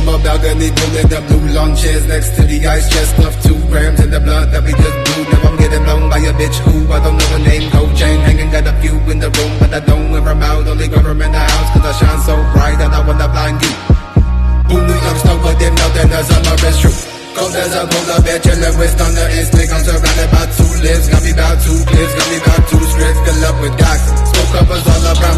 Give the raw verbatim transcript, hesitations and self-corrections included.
my balcony, pulling the blue lawn chairs next to the ice chest, stuffed two grams in the blood that we just blew. Now I'm getting blown by a bitch who I don't know her name. Gold chain hanging, got a few in the room, but I don't wear them out. Only cover 'em in the house, cause I shine so bright that I wanna blind you. Boom, New York snow, but them nothing, the summer is true. Cold as a polar bear, chillin' with thunder and stick. I'm surrounded by two lives, got me about two clips, got me about two strips. Fill up with docs, smoke uppers all around.